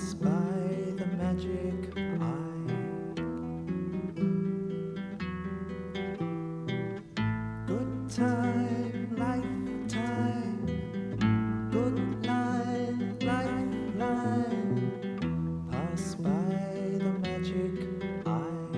pass by the magic eye. Good time, lifetime. Good line, lifeline. Pass by the magic eye.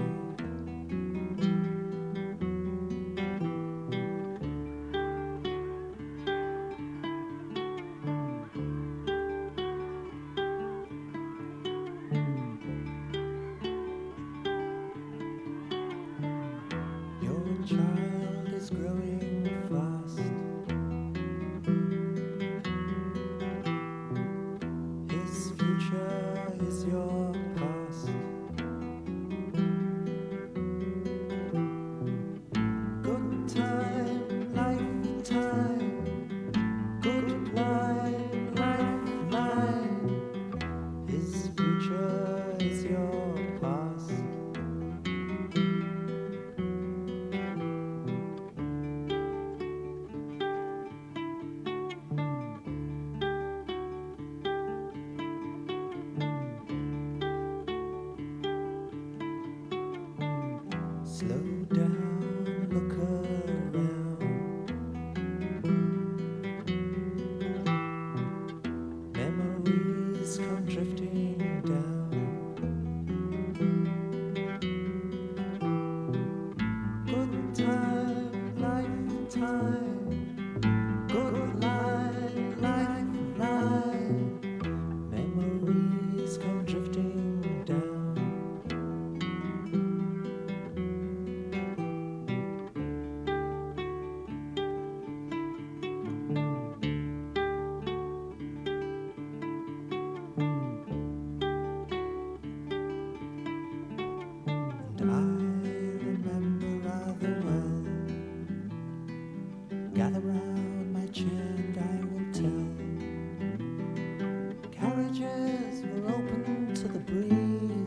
Your child is growing fast. His future is your past. Good time, lifetime. Good line, lifeline. His future is your past. Slow down, look around. Memories come drifting down. Good time, lifetime. Good line, lifeline. Memories come drifting down. And I remember rather well. Gather round my chant, I will tell. Carriages were open to the breeze.